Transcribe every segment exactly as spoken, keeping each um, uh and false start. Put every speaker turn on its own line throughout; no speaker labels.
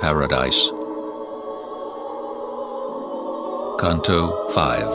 Paradise. Canto five.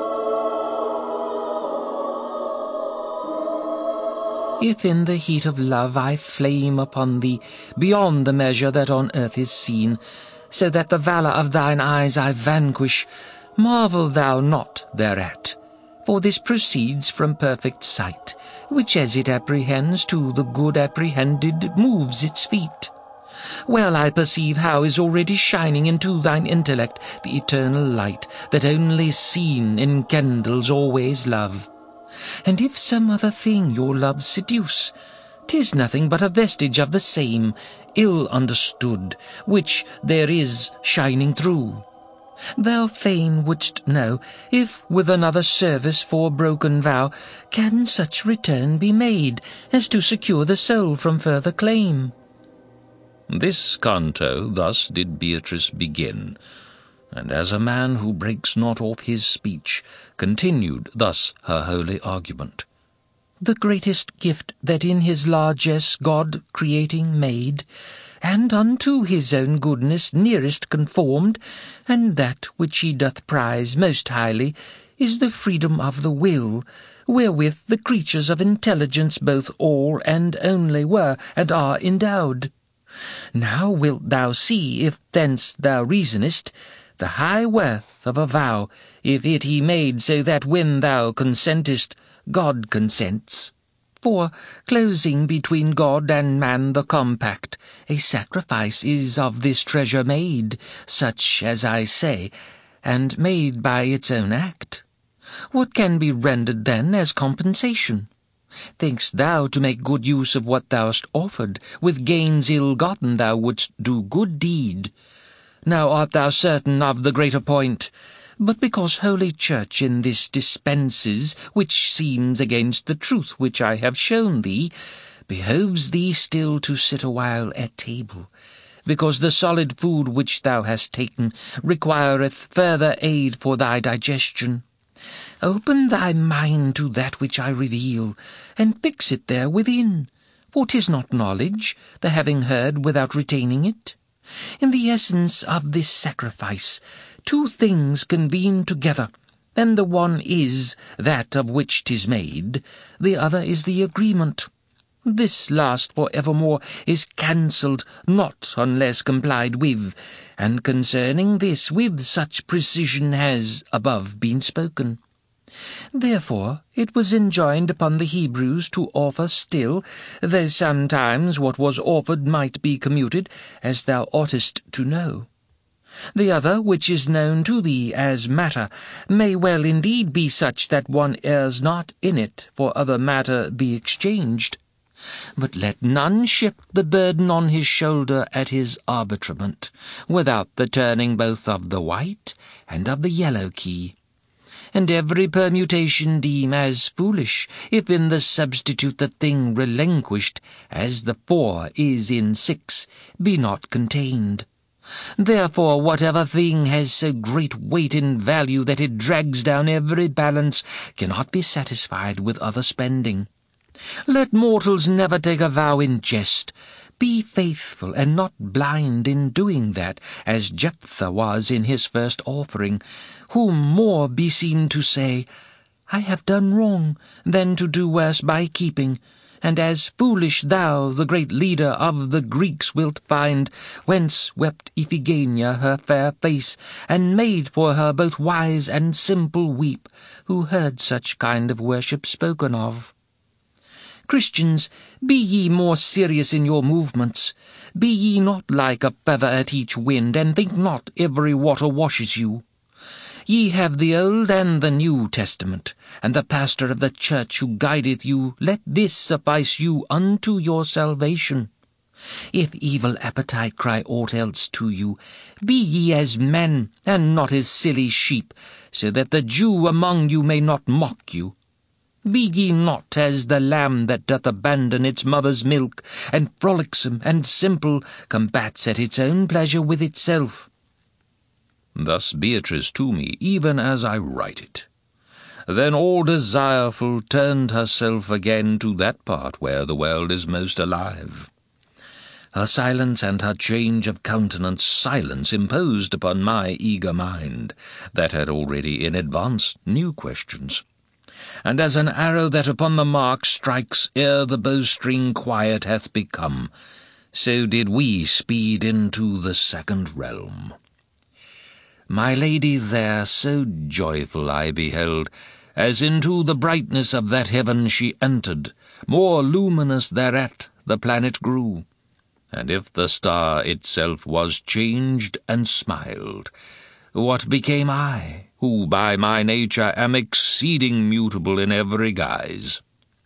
If in the heat of love I flame upon thee beyond the measure that on earth is seen, so that the valour of thine eyes I vanquish, marvel thou not thereat, for this proceeds from perfect sight, which as it apprehends to the good apprehended moves its feet. Well I perceive how is already shining into thine intellect the eternal light that only seen enkindles always love. And if some other thing your love seduce, 'tis nothing but a vestige of the same, ill understood, which there is shining through. Thou fain wouldst know if with another service for broken vow can such return be made as to secure the soul from further claim.
This canto thus did Beatrice begin, and as a man who breaks not off his speech, continued thus her holy argument.
The greatest gift that in his largesse God creating made, and unto his own goodness nearest conformed, and that which he doth prize most highly, is the freedom of the will, wherewith the creatures of intelligence both all and only were and are endowed. Now wilt thou see, if thence thou reasonest, the high worth of a vow, if it he made so that when thou consentest, God consents. For, closing between God and man the compact, a sacrifice is of this treasure made, such as I say, and made by its own act. What can be rendered then as compensation? Think'st thou to make good use of what thou hast offered, with gains ill-gotten thou wouldst do good deed? Now art thou certain of the greater point, but because Holy Church in this dispenses, which seems against the truth which I have shown thee, behoves thee still to sit a while at table, because the solid food which thou hast taken requireth further aid for thy digestion. Open thy mind to that which I reveal, and fix it there within, for 'tis not knowledge, the having heard without retaining it. In the essence of this sacrifice, two things convene together, and the one is that of which 'tis made, the other is the agreement. This last for evermore is cancelled, not unless complied with, and concerning this with such precision has above been spoken. Therefore it was enjoined upon the Hebrews to offer still, though sometimes what was offered might be commuted, as thou oughtest to know. The other, which is known to thee as matter, may well indeed be such that one errs not in it for other matter be exchanged. But let none shift the burden on his shoulder at his arbitrament, without the turning both of the white and of the yellow key. And every permutation deem as foolish, if in the substitute the thing relinquished, as the four is in six, be not contained. Therefore whatever thing has so great weight and value that it drags down every balance cannot be satisfied with other spending. Let mortals never take a vow in jest. Be faithful and not blind in doing that, as Jephthah was in his first offering, whom more beseemed to say, I have done wrong, than to do worse by keeping, and as foolish thou, the great leader of the Greeks, wilt find, whence wept Iphigenia her fair face, and made for her both wise and simple weep, who heard such kind of worship spoken of. Christians, be ye more serious in your movements. Be ye not like a feather at each wind, and think not every water washes you. Ye have the Old and the New Testament, and the pastor of the church who guideth you, let this suffice you unto your salvation. If evil appetite cry aught else to you, be ye as men, and not as silly sheep, so that the Jew among you may not mock you. Be ye not as the lamb that doth abandon its mother's milk, and frolicsome and simple combats at its own pleasure with itself.
Thus Beatrice to me, even as I write it. Then all desireful turned herself again to that part where the world is most alive. Her silence and her change of countenance silence imposed upon my eager mind, that had already in advance new questions. And as an arrow that upon the mark strikes ere the bowstring quiet hath become, so did we speed into the second realm. My lady there so joyful I beheld, as into the brightness of that heaven she entered, more luminous thereat the planet grew. And if the star itself was changed and smiled, what became I, who by my nature am exceeding mutable in every guise?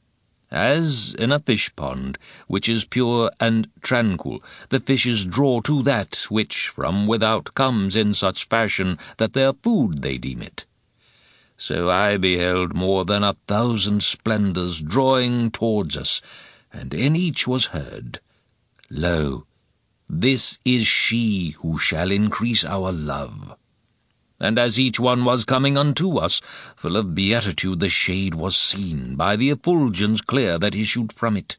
As in a fish-pond, which is pure and tranquil, the fishes draw to that which from without comes in such fashion that their food they deem it, so I beheld more than a thousand splendours drawing towards us, and in each was heard, Lo, this is she who shall increase our love. And as each one was coming unto us, full of beatitude the shade was seen by the effulgence clear that issued from it.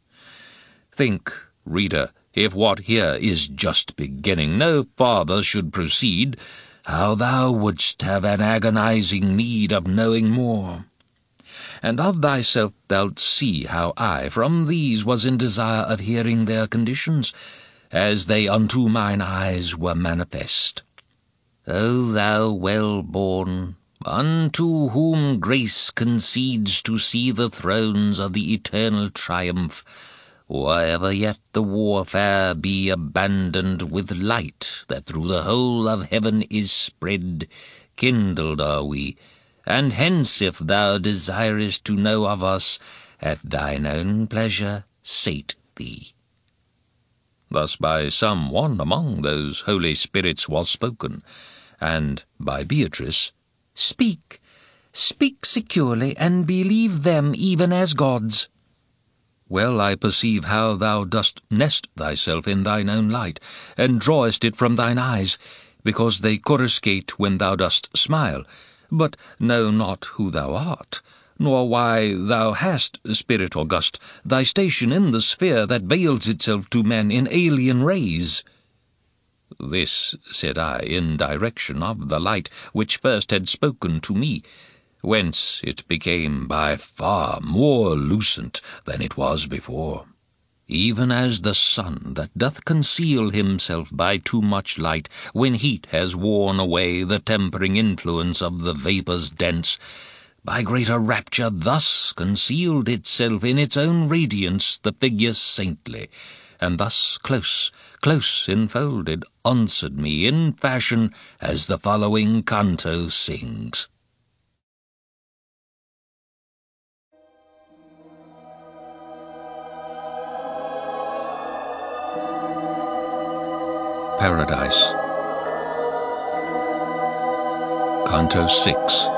Think, reader, if what here is just beginning no farther should proceed, how thou wouldst have an agonizing need of knowing more. And of thyself thou'lt see how I from these was in desire of hearing their conditions, as they unto mine eyes were manifest. O thou well-born, unto whom grace concedes to see the thrones of the eternal triumph, or ever yet the warfare be abandoned with light that through the whole of heaven is spread, kindled are we, and hence if thou desirest to know of us, at thine own pleasure sate thee. Thus by some one among those holy spirits was spoken, and by Beatrice,
Speak, speak securely, and believe them even as gods.
Well I perceive how thou dost nest thyself in thine own light, and drawest it from thine eyes, because they coruscate when thou dost smile, but know not who thou art, nor why thou hast, spirit august, thy station in the sphere that veils itself to men in alien rays. This, said I, in direction of the light which first had spoken to me, whence it became by far more lucent than it was before, even as the sun that doth conceal himself by too much light, when heat has worn away the tempering influence of the vapours dense, by greater rapture thus concealed itself in its own radiance the figure saintly, and thus close, close enfolded, answered me in fashion as the following canto sings. Paradise. Canto six.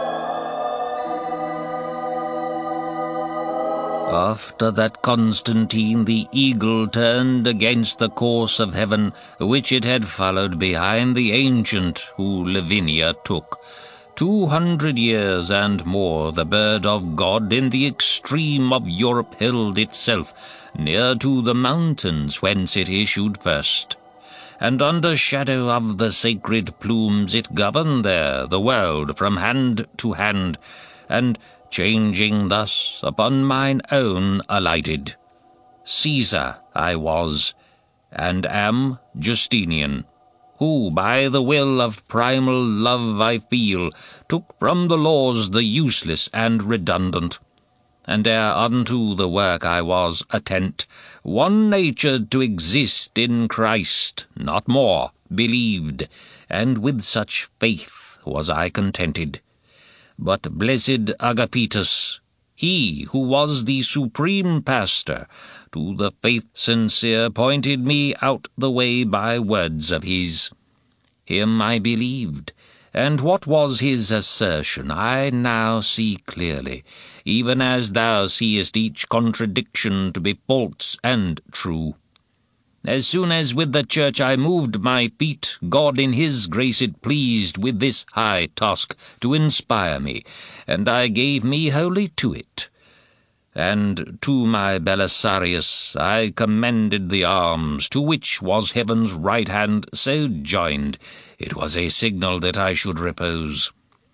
After that Constantine the eagle turned against the course of heaven, which it had followed behind the ancient who Lavinia took, two hundred years and more the bird of God in the extreme of Europe held itself, near to the mountains whence it issued first. And under shadow of the sacred plumes it governed there the world from hand to hand, and changing thus upon mine own alighted. Caesar I was, and am Justinian, who by the will of primal love I feel, took from the laws the useless and redundant, and ere unto the work I was attent, one natured to exist in Christ, not more, believed, and with such faith was I contented. But blessed Agapetus, he who was the supreme pastor, to the faith sincere pointed me out the way by words of his. Him I believed, and what was his assertion I now see clearly, even as thou seest each contradiction to be false and true. As soon as with the church I moved my feet, God in his grace it pleased with this high task to inspire me, and I gave me wholly to it. And to my Belisarius I commended the arms, to which was heaven's right hand so joined, it was a signal that I should repose.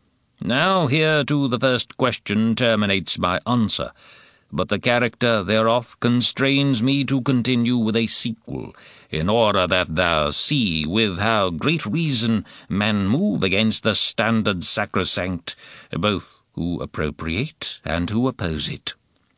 Now here to the first question terminates my answer, but the character thereof constrains me to continue with a sequel, in order that thou see with how great reason men move against the standard sacrosanct, both who appropriate and who oppose it.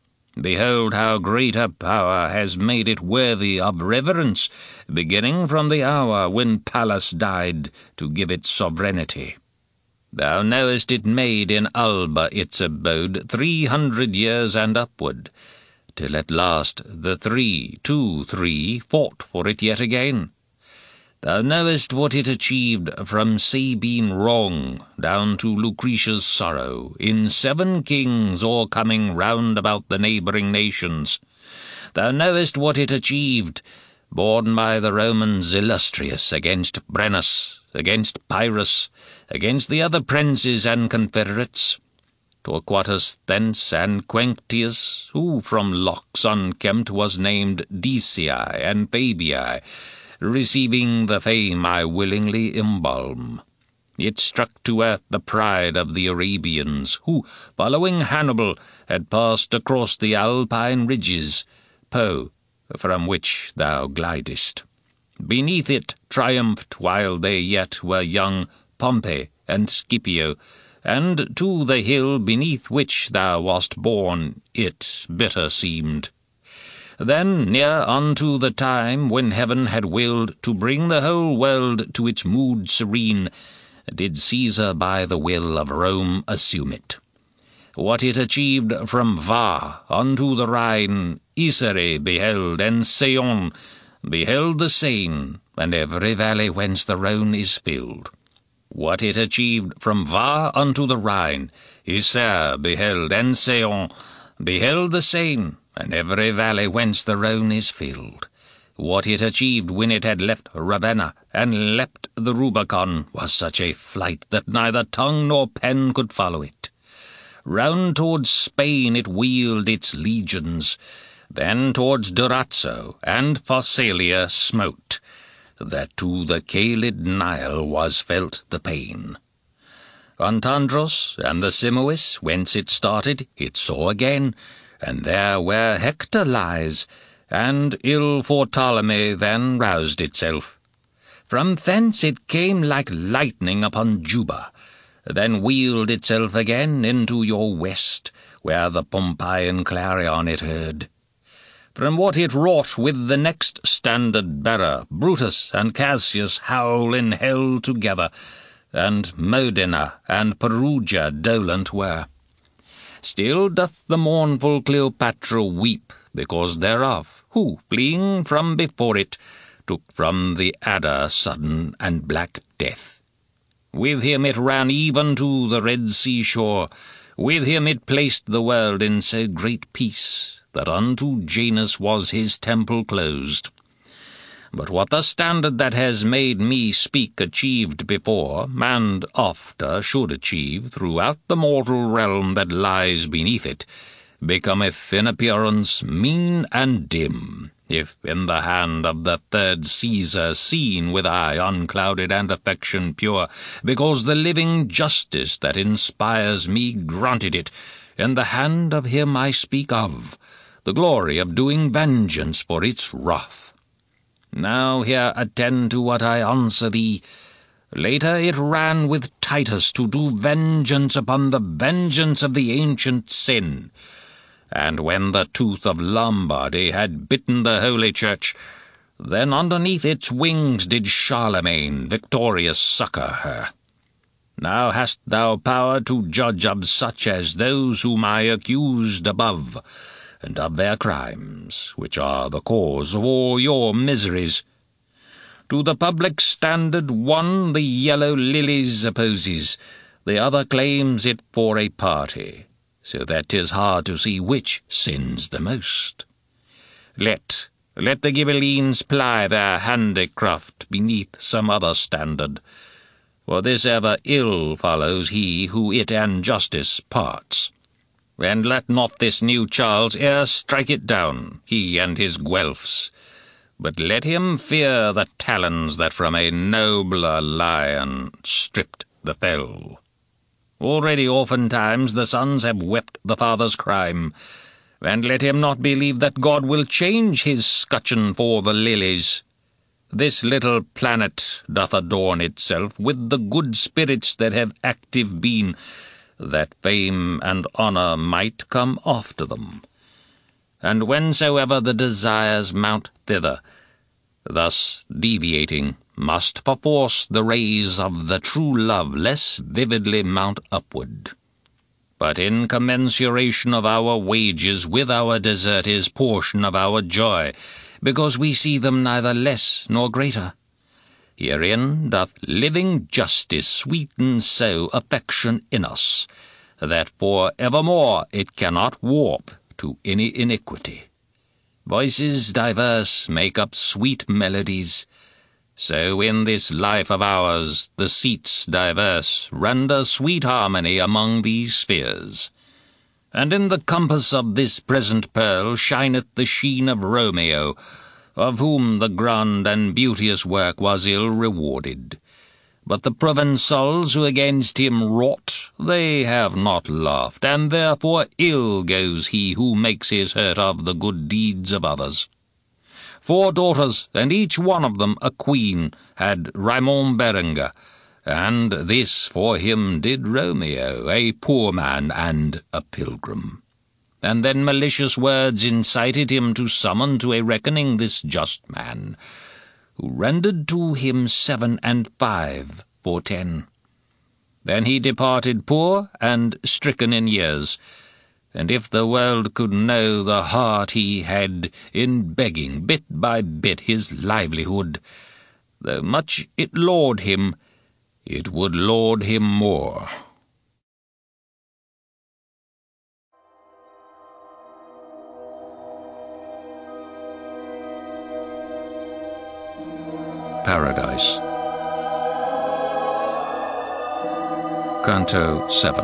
Behold how great a power has made it worthy of reverence, beginning from the hour when Pallas died to give it sovereignty. Thou knowest it made in Alba its abode three hundred years and upward, till at last the three, two, three, fought for it yet again. Thou knowest what it achieved from Sabine wrong down to Lucretia's sorrow, in seven kings o'ercoming round about the neighbouring nations. Thou knowest what it achieved, borne by the Romans illustrious, against Brennus, against Pyrrhus, against the other princes and confederates, Torquatus thence and Quinctius, who from locks unkempt was named Decii and Fabii, receiving the fame I willingly embalm. It struck to earth the pride of the Arabians, who, following Hannibal, had passed across the Alpine ridges, Po, from which thou glidest. Beneath it triumphed, while they yet were young, Pompey and Scipio, and to the hill beneath which thou wast born it bitter seemed. Then, near unto the time when heaven had willed to bring the whole world to its mood serene, did Caesar by the will of Rome assume it. What it achieved from Var unto the Rhine, Isere beheld, and Seyon beheld the Seine, and every valley whence the Rhone is filled. What it achieved from Var unto the Rhine, Isere beheld, and Seyon beheld the Seine, and every valley whence the Rhone is filled. What it achieved when it had left Ravenna and leapt the Rubicon was such a flight that neither tongue nor pen could follow it. Round towards Spain it wheeled its legions, then towards Durazzo and Pharsalia smote, that to the Calid Nile was felt the pain. On Tandros and the Simois, whence it started, it saw again, and there where Hector lies, and ill for Ptolemy then roused itself. From thence it came like lightning upon Juba, then wheeled itself again into your west, where the Pompeian clarion it heard. From what it wrought with the next standard-bearer, Brutus and Cassius howl in hell together, and Modena and Perugia dolent were. Still doth the mournful Cleopatra weep because thereof, who, fleeing from before it, took from the adder sudden and black death. With him it ran even to the Red Sea shore, with him it placed the world in so great peace, that unto Janus was his temple closed. But what the standard that has made me speak achieved before, and after should achieve throughout the mortal realm that lies beneath it, becometh in appearance mean and dim, if in the hand of the third Caesar seen with eye unclouded and affection pure, because the living justice that inspires me granted it, in the hand of him I speak of, the glory of doing vengeance for its wrath. Now here attend to what I answer thee. Later it ran with Titus to do vengeance upon the vengeance of the ancient sin. And when the tooth of Lombardy had bitten the Holy Church, then underneath its wings did Charlemagne victorious succour her. Now hast thou power to judge of such as those whom I accused above, and of their crimes, which are the cause of all your miseries. To the public standard one the yellow lilies opposes, the other claims it for a party, so that 'tis hard to see which sins the most. Let, let the Ghibellines ply their handicraft beneath some other standard, for this ever ill follows he who it and justice parts. and let not this new Charles e'er strike it down, he and his Guelphs, but let him fear the talons that from a nobler lion stripped the fell. Already oftentimes the sons have wept the father's crime, and let him not believe that God will change his scutcheon for the lilies. This little planet doth adorn itself with the good spirits that have active been, that fame and honour might come after them. And whensoever the desires mount thither, thus deviating, must perforce the rays of the true love less vividly mount upward. But in commensuration of our wages with our desert is portion of our joy, because we see them neither less nor greater. Herein doth living justice sweeten so affection in us, that for evermore it cannot warp to any iniquity. Voices diverse make up sweet melodies, so in this life of ours the seats diverse render sweet harmony among these spheres. And in the compass of this present pearl shineth the sheen of Romeo, of whom the grand and beauteous work was ill rewarded. But the Provençals who against him wrought, they have not laughed, and therefore ill goes he who makes his hurt of the good deeds of others. Four daughters, and each one of them a queen, had Raymond Berenger, and this for him did Romeo, a poor man and a pilgrim. And then malicious words incited him to summon to a reckoning this just man, who rendered to him seven and five for ten. Then he departed poor and stricken in years, and if the world could know the heart he had in begging bit by bit his livelihood, though much it laud him, it would laud him more. Paradise. Canto seven.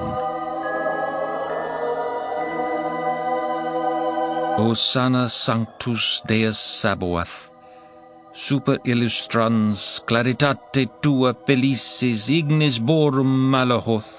Hosanna Sanctus Deus Sabaoth, super illustrans claritate tua felicis ignis borum malahoth.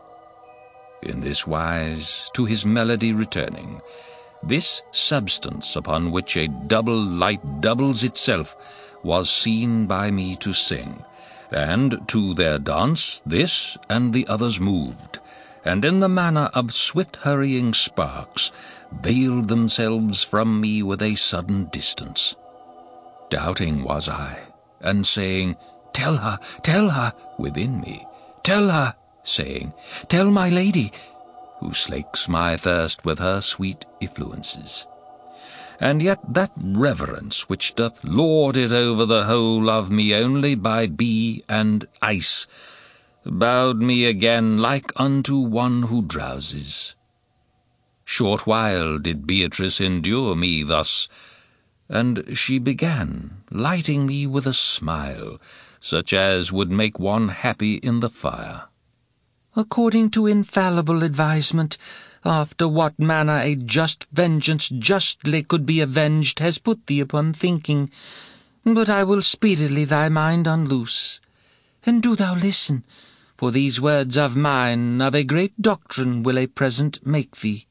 In this wise, to his melody returning, this substance upon which a double light doubles itself was seen by me to sing, and to their dance this and the others moved, and in the manner of swift-hurrying sparks veiled themselves from me with a sudden distance. Doubting was I, and saying, "Tell her, tell her," within me, "Tell her," saying, "Tell my lady," who slakes my thirst with her sweet effluences. And yet that reverence which doth lord it over the whole of me only by bee and ice, bowed me again like unto one who drowses. Short while did Beatrice endure me thus, and she began, lighting me with a smile, such as would make one happy in the fire. "According to infallible advisement, after what manner a just vengeance justly could be avenged has put thee upon thinking, but I will speedily thy mind unloose. And do thou listen, for these words of mine of a great doctrine will a present make thee.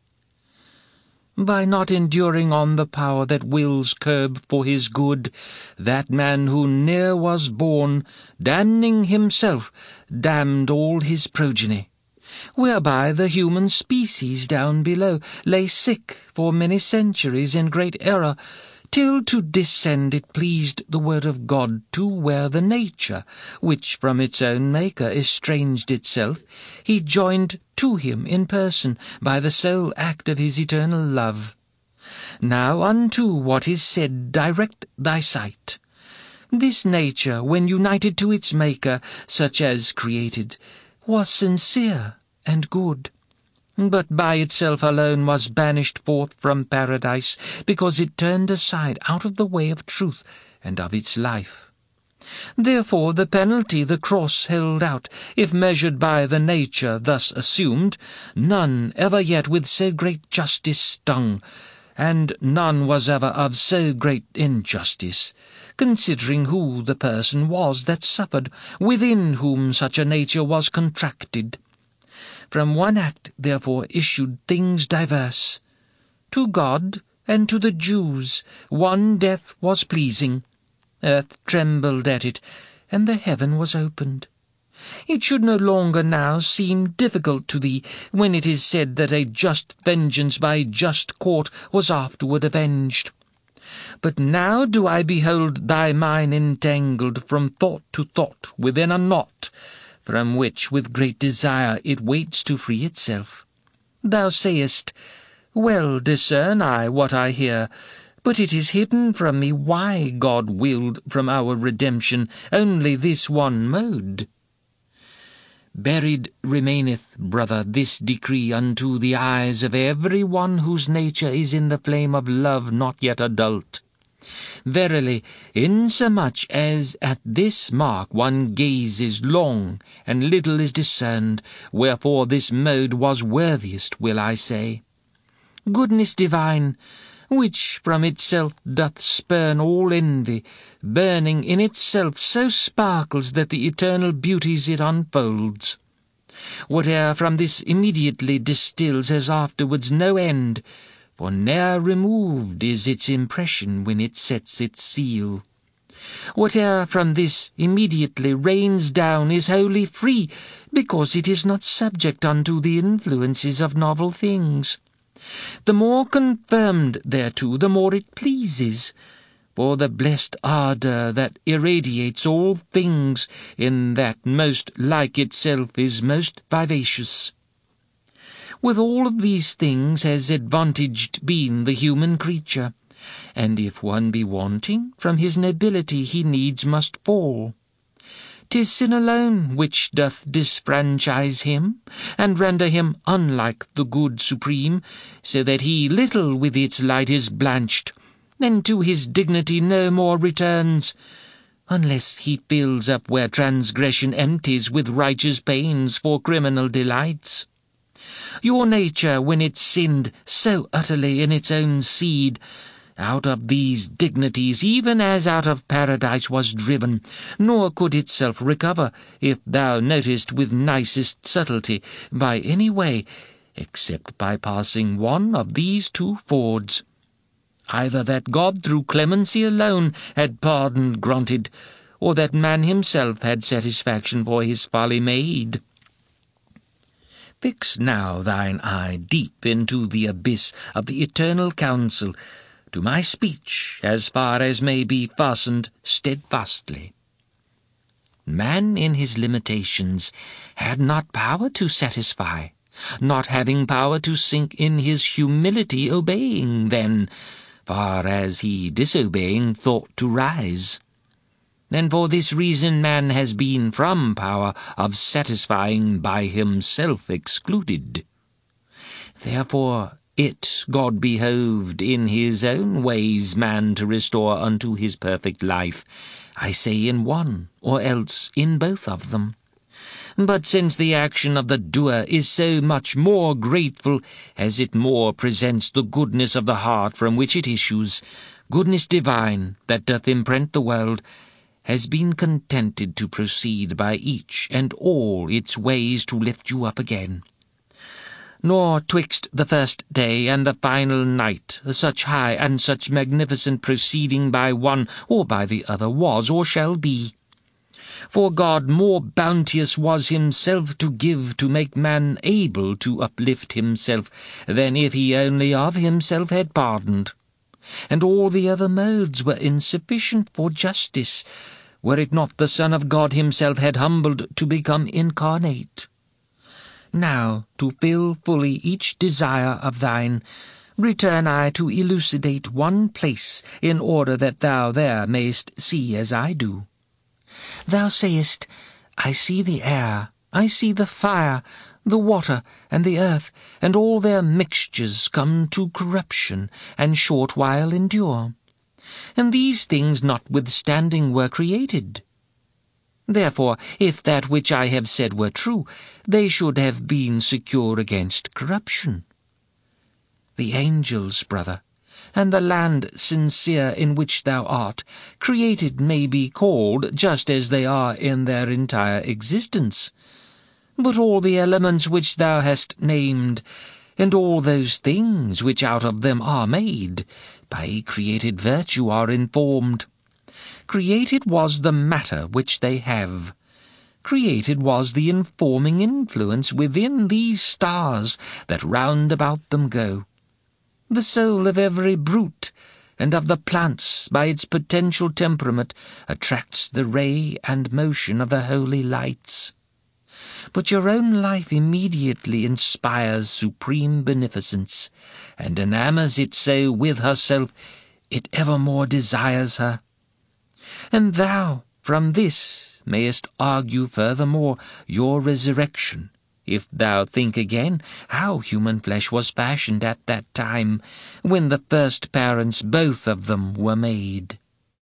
By not enduring on the power that wills curb for his good, that man who ne'er was born, damning himself, damned all his progeny, whereby the human species down below lay sick for many centuries in great error, till to descend it pleased the word of God to where the nature, which from its own maker estranged itself, he joined to him in person by the sole act of his eternal love. Now unto what is said direct thy sight. This nature, when united to its maker, such as created, was sincere and good, but by itself alone was banished forth from paradise, because it turned aside out of the way of truth and of its life.
Therefore the penalty the cross held out, if measured by the nature thus assumed, none ever yet with so great justice stung, and none was ever of so great injustice, considering who the person was that suffered, within whom such a nature was contracted. From one act therefore issued things diverse. To God and to the Jews one death was pleasing. Earth trembled at it, and the heaven was opened. It should no longer now seem difficult to thee, when it is said that a just vengeance by just court was afterward avenged. But now do I behold thy mind entangled from thought to thought within a knot, from which with great desire it waits to free itself. Thou sayest, well discern I what I hear, but it is hidden from me why God willed from our redemption only this one mode. Buried remaineth, brother, this decree unto the eyes of every one whose nature is in the flame of love not yet adult. Verily, insomuch as at this mark one gazes long, and little is discerned, wherefore this mode was worthiest, will I say. Goodness divine, which from itself doth spurn all envy, burning in itself so sparkles that the eternal beauties it unfolds. Whate'er from this immediately distills has afterwards no end, for ne'er removed is its impression when it sets its seal. Whate'er from this immediately rains down is wholly free, because it is not subject unto the influences of novel things. The more confirmed thereto, the more it pleases, for the blessed ardour that irradiates all things in that most like itself is most vivacious. With all of these things has advantaged been the human creature, and if one be wanting, from his nobility he needs must fall. 'Tis sin alone which doth disfranchise him, and render him unlike the good supreme, so that he little with its light is blanched, and to his dignity no more returns, unless he fills up where transgression empties with righteous pains for criminal delights. Your nature, when it sinned so utterly in its own seed, out of these dignities, even as out of paradise was driven, nor could itself recover, if thou notest with nicest subtlety, by any way, except by passing one of these two fords. Either that God through clemency alone had pardon granted, or that man himself had satisfaction for his folly made. Fix now thine eye deep into the abyss of the eternal counsel, to my speech, as far as may be fastened steadfastly. Man in his limitations had not power to satisfy, not having power to sink in his humility, obeying then, far as he disobeying thought to rise. And for this reason man has been from power of satisfying by himself excluded. Therefore it God behoved in his own ways man to restore unto his perfect life, I say in one, or else in both of them. But since the action of the doer is so much more grateful, as it more presents the goodness of the heart from which it issues, goodness divine that doth imprint the world, has been contented to proceed by each and all its ways to lift you up again. Nor twixt the first day and the final night such high and such magnificent proceeding by one or by the other was or shall be. For God more bounteous was himself to give to make man able to uplift himself, than if he only of himself had pardoned. And all the other modes were insufficient for justice, were it not the Son of God himself had humbled to become incarnate. Now, to fill fully each desire of thine, return I to elucidate one place, in order that thou there mayst see as I do. Thou sayest, I see the air, I see the fire, the water, and the earth, and all their mixtures come to corruption, and short while endure. And these things notwithstanding were created, Therefore, if that which I have said were true, they should have been secure against corruption. The angels, brother, and the land sincere in which thou art, created may be called just as they are in their entire existence. But all the elements which thou hast named, and all those things which out of them are made, by created virtue are informed. Created was the matter which they have. Created was the informing influence within these stars that round about them go. The soul of every brute and of the plants by its potential temperament attracts the ray and motion of the holy lights. But your own life immediately inspires supreme beneficence, and enamors it so with herself it evermore desires her. And thou from this mayest argue furthermore your resurrection, if thou think again how human flesh was fashioned at that time, when the first parents both of them were made.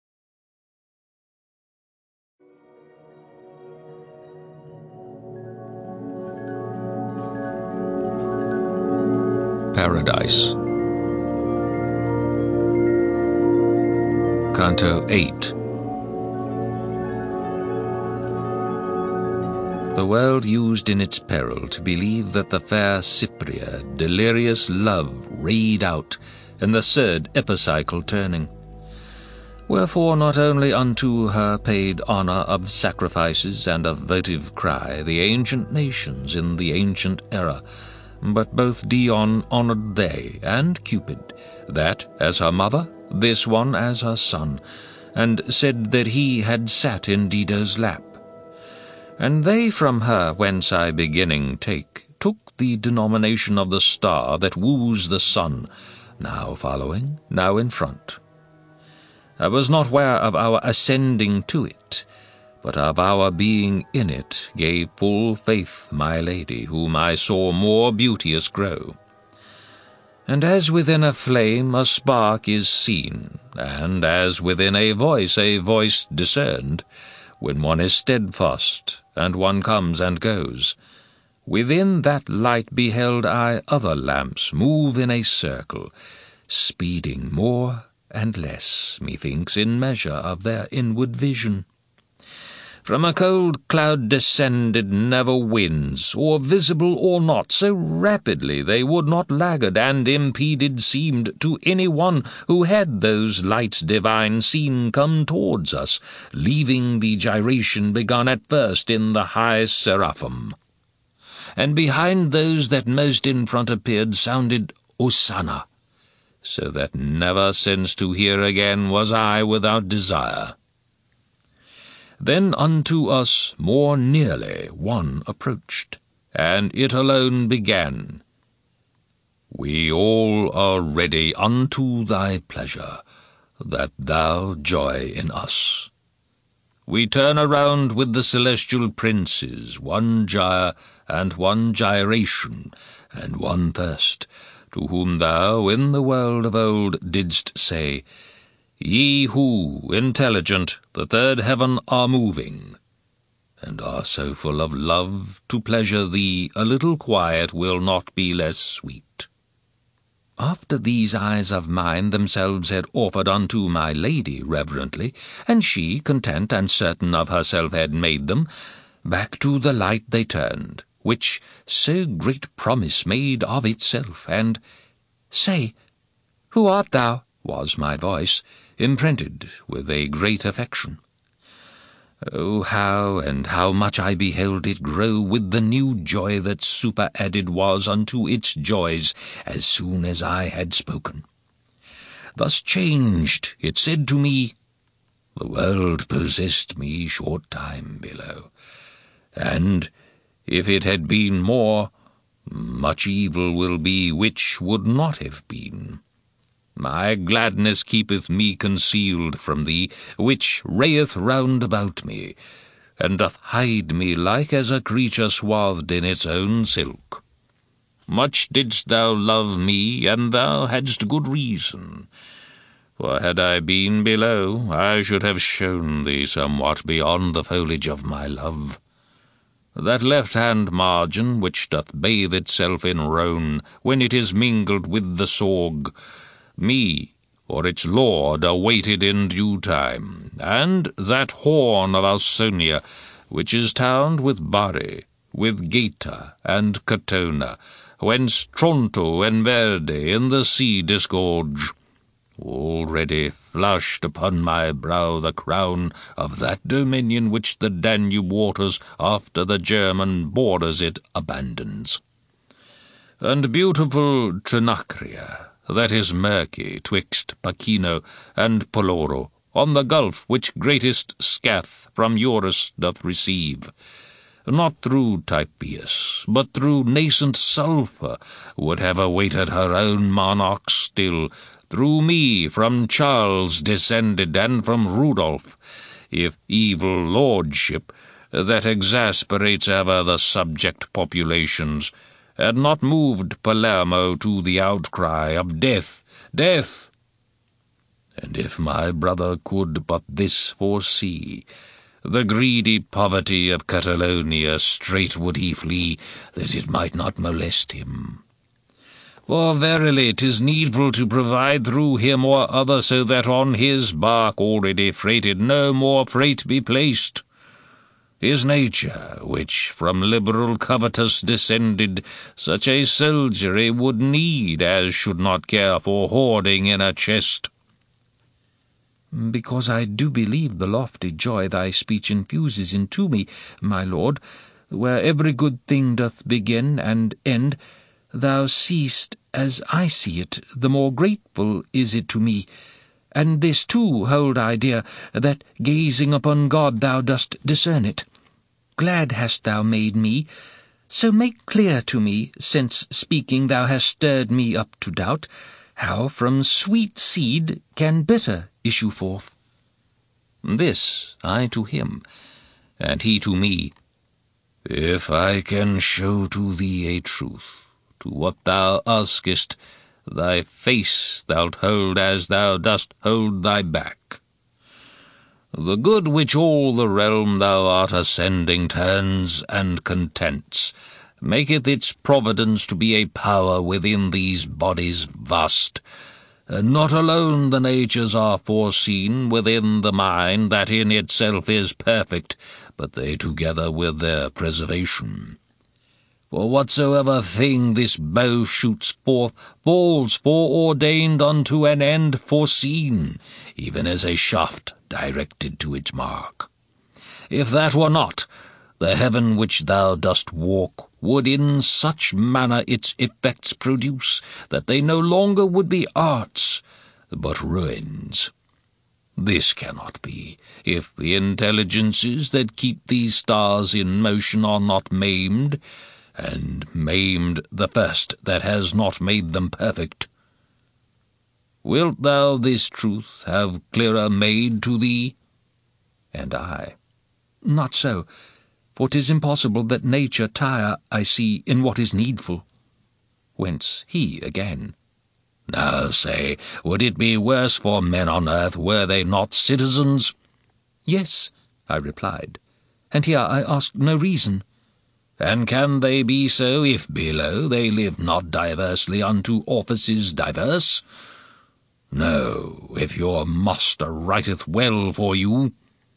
Paradise. Canto eight. The world used in its peril to believe that the fair Cypria delirious love rayed out, and the third epicycle turning. Wherefore not only unto her paid honour of sacrifices and of votive cry the ancient nations in the ancient era, but both Dion honoured they, and Cupid, that as her mother, this one as her son, and said that he had sat in Dido's lap. And they from her, whence I beginning take, took the denomination of the star that woos the sun, now following, now in front. I was not ware of our ascending to it, but of our being in it gave full faith my lady, whom I saw more beauteous grow. And as within a flame a spark is seen, and as within a voice a voice discerned, when one is steadfast, and one comes and goes, within that light beheld I other lamps move in a circle, speeding more and less, methinks, in measure of their inward vision. From a cold cloud descended never winds, or visible or not, so rapidly they would not laggard and impeded seemed to any one who had those lights divine seen come towards us, leaving the gyration begun at first in the high seraphim. And behind those that most in front appeared sounded Hosanna, so that never since to hear again was I without desire. Then unto us more nearly one approached, and it alone began. We all are ready unto thy pleasure, that thou joy in us. We turn around with the celestial princes, one gyre and one gyration, and one thirst, to whom thou in the world of old didst say, Ye who, intelligent, the third heaven are moving, and are so full of love, to pleasure thee a little quiet will not be less sweet. After these eyes of mine themselves had offered unto my lady reverently, and she, content and certain of herself, had made them, back to the light they turned, which so great promise made of itself, and, Say, who art thou? Was my voice, imprinted with a great affection. Oh, how and how much I beheld it grow with the new joy that superadded was unto its joys as soon as I had spoken. Thus changed, it said to me, The world possessed me short time below, and, if it had been more, much evil will be which would not have been. My gladness keepeth me concealed from thee, which rayeth round about me, and doth hide me like as a creature swathed in its own silk. Much didst thou love me, and thou hadst good reason. For had I been below, I should have shown thee somewhat beyond the foliage of my love. That left-hand margin which doth bathe itself in roan when it is mingled with the sorg, me or its lord awaited in due time, and that horn of Ausonia, which is towned with Bari, with Gaeta and Catona, whence Tronto and Verde in the sea disgorge. Already flushed upon my brow the crown of that dominion which the Danube waters after the German borders it abandons. And beautiful Trinacria, that is murky twixt Pacino and Poloro, on the gulf which greatest scath from Eurus doth receive, not through Typeus, but through nascent sulphur, would have awaited her own monarch still, through me from Charles descended and from Rudolph, if evil lordship, that exasperates ever the subject populations, had not moved Palermo to the outcry of death, death. And if my brother could but this foresee, the greedy poverty of Catalonia straight would he flee, that it might not molest him. For verily 'tis needful to provide through him or other, so that on his bark already freighted no more freight be placed. His nature, which from liberal covetous descended, such a soldiery would need as should not care for hoarding in a chest.
Because I do believe the lofty joy thy speech infuses into me, my lord, where every good thing doth begin and end, thou seest as I see it, the more grateful is it to me. And this too hold I dear, that gazing upon God thou dost discern it. Glad hast thou made me, so make clear to me, since speaking thou hast stirred me up to doubt, how from sweet seed can bitter issue forth.
This I to him, and he to me. If I can show to thee a truth, to what thou askest, thy face thou'lt hold as thou dost hold thy back. The good which all the realm thou art ascending turns and contents, maketh its providence to be a power within these bodies vast, and not alone the natures are foreseen within the mind that in itself is perfect, but they together with their preservation. For whatsoever thing this bow shoots forth falls foreordained unto an end foreseen, even as a shaft directed to its mark. If that were not, the heaven which thou dost walk would in such manner its effects produce, that they no longer would be arts, but ruins. This cannot be, if the intelligences that keep these stars in motion are not maimed, and maimed the first that has not made them perfect. Wilt thou this truth have clearer made to thee?
And I, not so, for 'tis impossible that nature tire, I see, in what is needful. Whence he again,
Now say, would it be worse for men on earth were they not citizens?
Yes, I replied, and here I ask no reason.
And can they be so, if below they live not diversely unto offices diverse? No, if your master writeth well for you.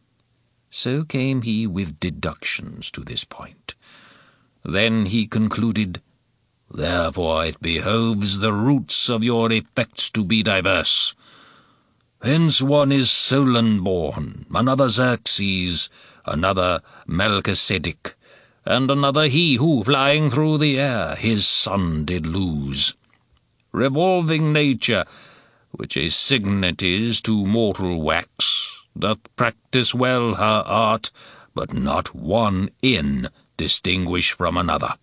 So came he with deductions to this point. Then he concluded,
Therefore it behoves the roots of your effects to be diverse. Hence one is Solon born, another Xerxes, another Melchizedek, and another he who, flying through the air, his son did lose. Revolving nature, which a signet is to mortal wax, doth practice well her art, but not one in distinguish from another.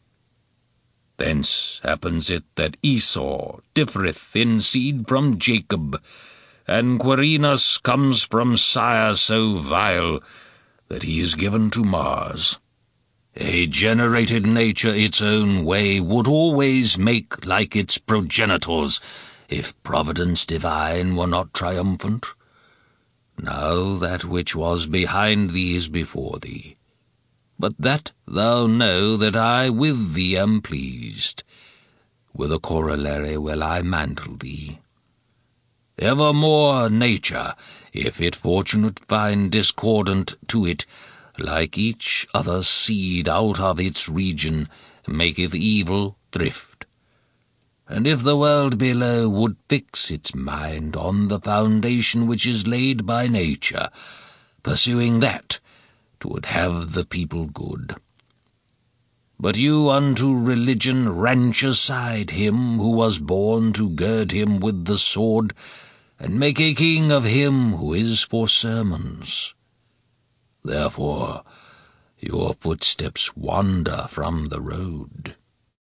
Thence happens it that Esau differeth in seed from Jacob, and Quirinus comes from sire so vile that he is given to Mars. A generated nature its own way would always make like its progenitors, if Providence divine were not triumphant. Now that which was behind thee is before thee. But that thou know that I with thee am pleased. With a corollary will I mantle thee. Evermore nature, if it fortunate find discordant to it, like each other seed out of its region, maketh evil thrift. And if the world below would fix its mind on the foundation which is laid by nature, pursuing that, 'twould have the people good. But you unto religion wrench aside him who was born to gird him with the sword, and make a king of him who is for sermons. Therefore your footsteps wander from the road.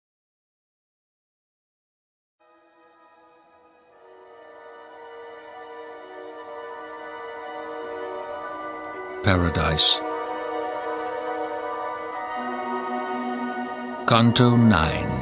Paradise. Canto nine.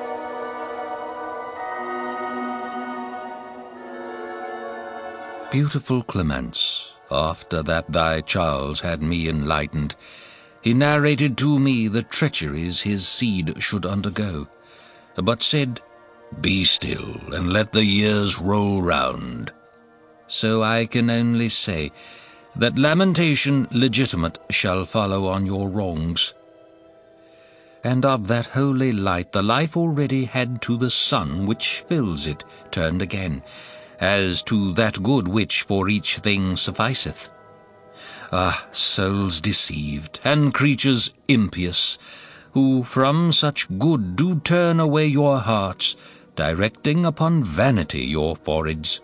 Beautiful Clemence, after that thy Charles had me enlightened, he narrated to me the treacheries his seed should undergo, but said, Be still, and let the years roll round. So I can only say that lamentation legitimate shall follow on your wrongs. And of that holy light the life already had to the sun which fills it turned again, as to that good which for each thing sufficeth. Ah, souls deceived, and creatures impious, who from such good do turn away your hearts, directing upon vanity your foreheads.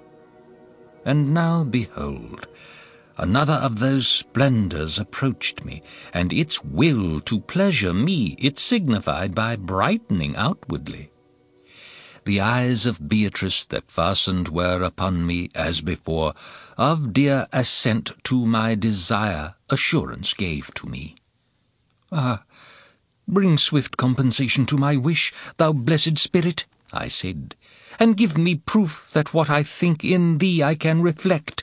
And now behold, another of those splendours approached me, and its will to pleasure me it signified by brightening outwardly. The eyes of Beatrice that fastened were upon me, as before, of dear assent to my desire assurance gave to me. Ah, bring swift compensation to my wish, thou blessed spirit, I said, and give me proof that what I think in thee I can reflect.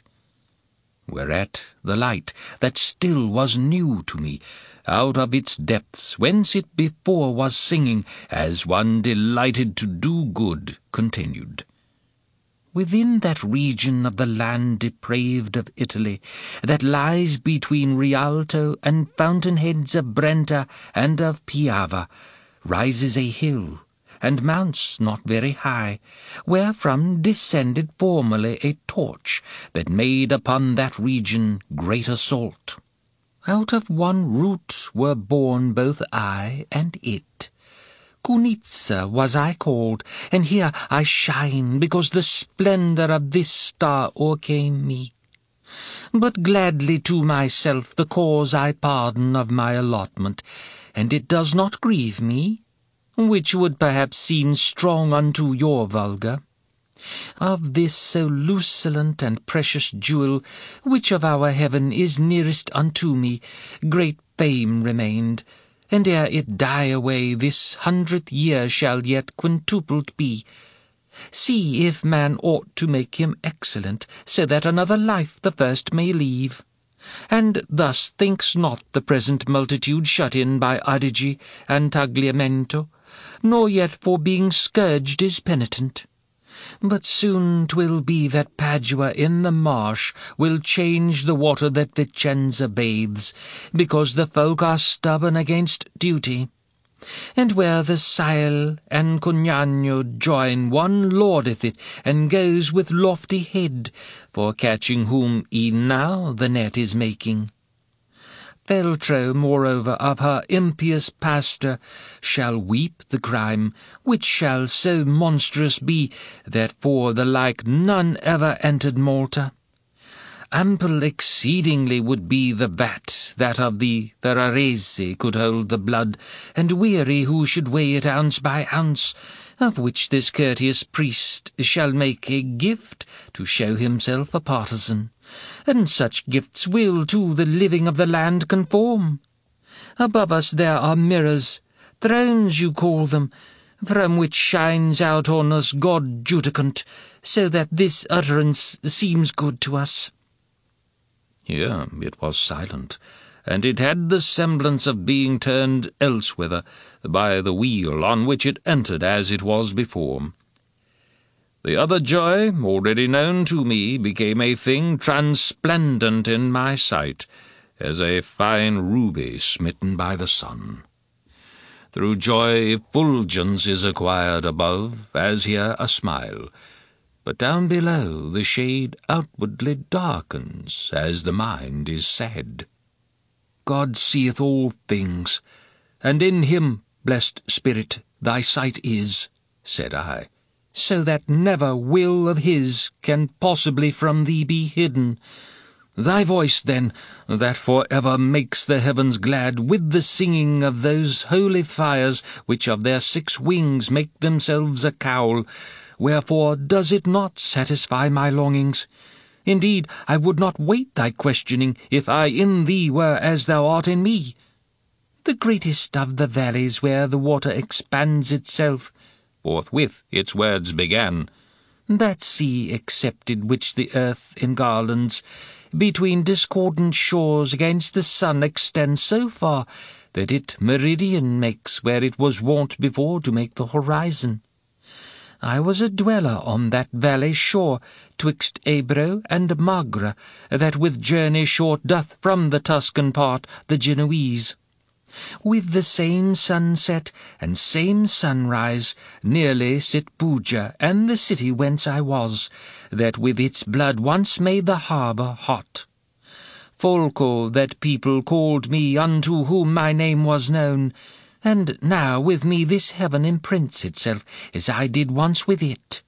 Whereat the light, that still was new to me, out of its depths, whence it before was singing, as one delighted to do good, continued. Within that region of the land depraved of Italy, that lies between Rialto and fountainheads of Brenta and of Piava, rises a hill, and mounts not very high, wherefrom descended formerly a torch that made upon that region great assault. Out of one root were born both I and it. Cunizza was I called, and here I shine, because the splendour of this star o'ercame me. But gladly to myself the cause I pardon of my allotment, and it does not grieve me, which would perhaps seem strong unto your vulgar. Of this so lucilent and precious jewel, which of our heaven is nearest unto me, great fame remained, and ere it die away, this hundredth year shall yet quintupled be. See if man ought to make him excellent, so that another life the first may leave. And thus thinks not the present multitude shut in by Adige and Tagliamento, nor yet for being scourged is penitent. But soon 'twill be that Padua in the marsh will change the water that Vicenza bathes, because the folk are stubborn against duty. And where the Sile and Cognagno join, one laudeth it, and goes with lofty head, for catching whom e'en now the net is making. Feltro, moreover, of her impious pastor, shall weep the crime, which shall so monstrous be, that for the like none ever entered Malta. Ample exceedingly would be the vat that of the Ferrarese could hold the blood, and weary who should weigh it ounce by ounce, of which this courteous priest shall make a gift to show himself a partisan. And such gifts will to the living of the land conform. Above us there are mirrors, thrones you call them,
from which shines out on us God Judicant, so that this utterance seems good to us."
Here it was silent, and it had the semblance of being turned elsewhither by the wheel on which it entered as it was before. The other joy, already known to me, became a thing transplendent in my sight, as a fine ruby smitten by the sun. Through joy effulgence is acquired above, as here a smile, but down below the shade outwardly darkens, as the mind is sad. God seeth all things, and in him, blessed Spirit, thy sight is, said I, so that never will of his can possibly from thee be hidden. Thy voice, then, that for ever makes the heavens glad with the singing of those holy fires which of their six wings make themselves a cowl, wherefore does it not satisfy my longings? Indeed, I would not wait thy questioning, if I in thee were as thou art in me. The greatest of the valleys where the water expands itself, forthwith its words began, that sea accepted which the earth engarlands, between discordant shores against the sun extends so far that it meridian makes where it was wont before to make the horizon. I was a dweller on that valley shore, twixt Ebro and Magra, that with journey short doth from the Tuscan part the Genoese. With the same sunset and same sunrise nearly sit Buja and the city whence I was, that with its blood once made the harbour hot. Folco that people called me, unto whom my name was known, and now with me this heaven imprints itself, as I did once with it.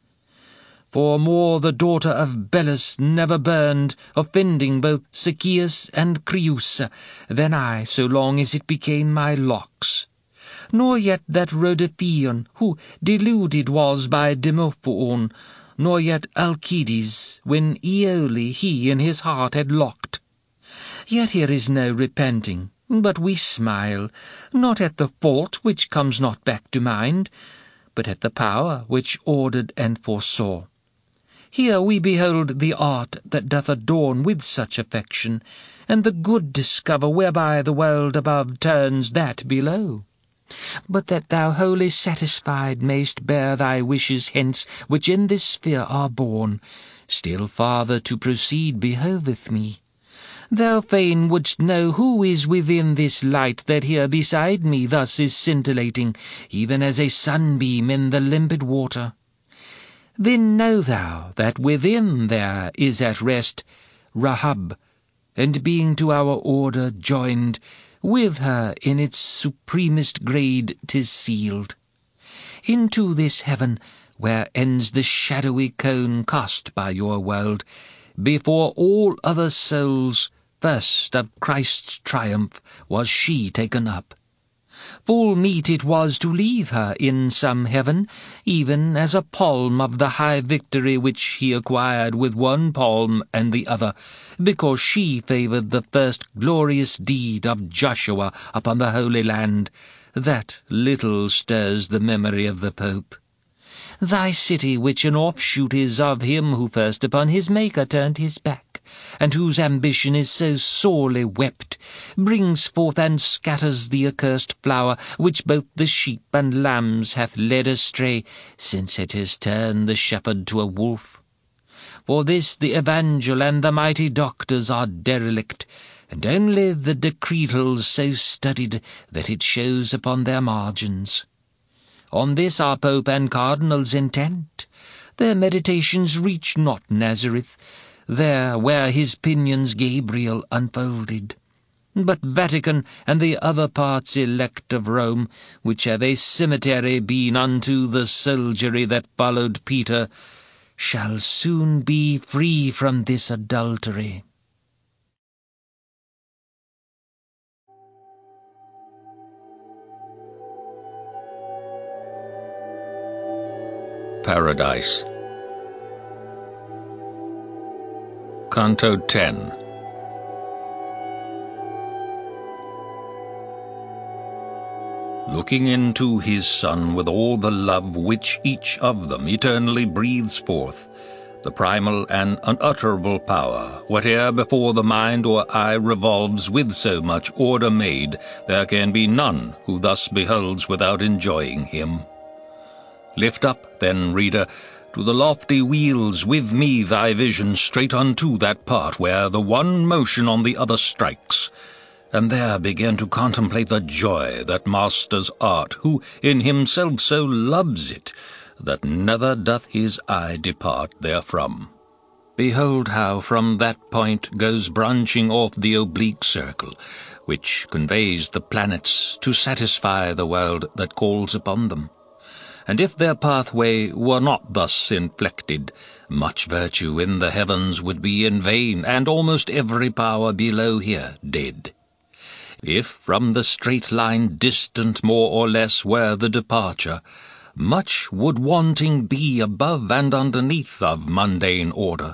For more the daughter of Belus never burned, offending both Sychaeus and Creusa, than I, so long as it became my locks. Nor yet that Rhodophion, who deluded was by Demophoon, nor yet Alcides, when Aeole he in his heart had locked. Yet here is no repenting, but we smile, not at the fault which comes not back to mind, but at the power which ordered and foresaw. Here we behold the art that doth adorn with such affection, and the good discover whereby the world above turns that below. But that thou wholly satisfied mayst bear thy wishes hence, which in this sphere are born, still farther to proceed behoveth me. Thou fain wouldst know who is within this light that here beside me thus is scintillating, even as a sunbeam in the limpid water. Then know thou that within there is at rest Rahab, and being to our order joined, with her in its supremest grade 'tis sealed. Into this heaven, where ends the shadowy cone cast by your world, before all other souls, first of Christ's triumph, was she taken up. Full meet it was to leave her in some heaven, even as a palm of the high victory which he acquired with one palm and the other, because she favoured the first glorious deed of Joshua upon the Holy Land. That little stirs the memory of the Pope. Thy city, which an offshoot is of him who first upon his Maker turned his back, and whose ambition is so sorely wept, brings forth and scatters the accursed flower, which both the sheep and lambs hath led astray, since it has turned the shepherd to a wolf. For this the Evangel and the mighty doctors are derelict, and only the decretals so studied that it shows upon their margins. On this are Pope and Cardinals intent. Their meditations reach not Nazareth, there where his pinions Gabriel unfolded, but Vatican and the other parts elect of Rome, which have a cemetery been unto the soldiery that followed Peter, shall soon be free from this adultery. Paradise. Canto ten. looking into his Son with all the love which each of them eternally breathes forth, the primal and unutterable power, whate'er before the mind or eye revolves with so much order made, there can be none who thus beholds without enjoying him. Lift up, then, reader, to the lofty wheels with me thy vision straight unto that part where the one motion on the other strikes, and there begin to contemplate the joy that masters art, who in himself so loves it, that never doth his eye depart therefrom. Behold how from that point goes branching off the oblique circle, which conveys the planets to satisfy the world that calls upon them. And if their pathway were not thus inflected, much virtue in the heavens would be in vain, and almost every power below here dead. If from the straight line distant more or less were the departure, much would wanting be above and underneath of mundane order.